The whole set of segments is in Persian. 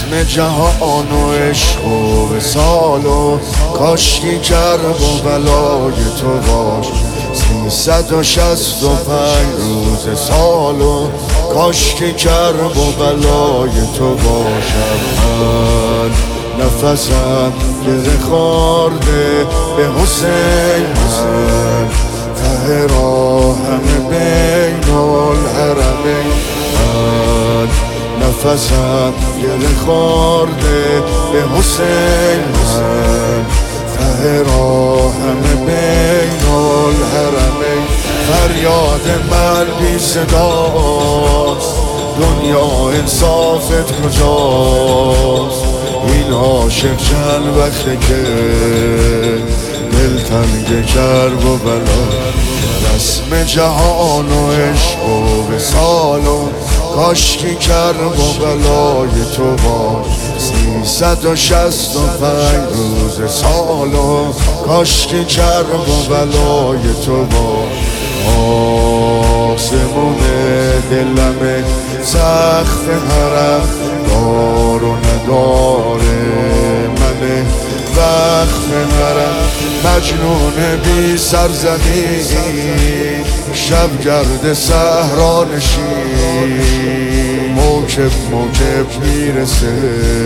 رسم جهان و عشق و وصال و کاشکی کرب و بلای تو باش 365 روز سال و کاشکی کرب و بلای تو باشم من نفسم گره خورده به حسین من ته راهم بین الحرمین من نفسم گره خورده به حسین من ته راهم بین الحرمین فریاد من بی صداست دنیا انصافت کجاست این عاشق چند وقته که دل تنگ کرب و بلا رسم جهان و عشق و وصال و کاشکی کرب و بلای تو باش 365 روز سال و کاشکی کرب و بلای تو باش آسمون دلمه سخت حرم دار و نداره منه وقت حرم مجنون بی سرزمین شبگرد صحرا نشین موکب موکب میرسه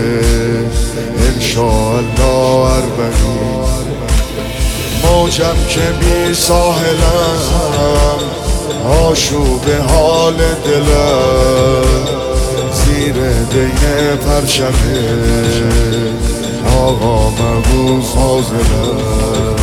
انشاءالله اربعین موجم که بی ساحلم آشوب حال دلم زیر دین پرچمه آقا محبوب فاضلم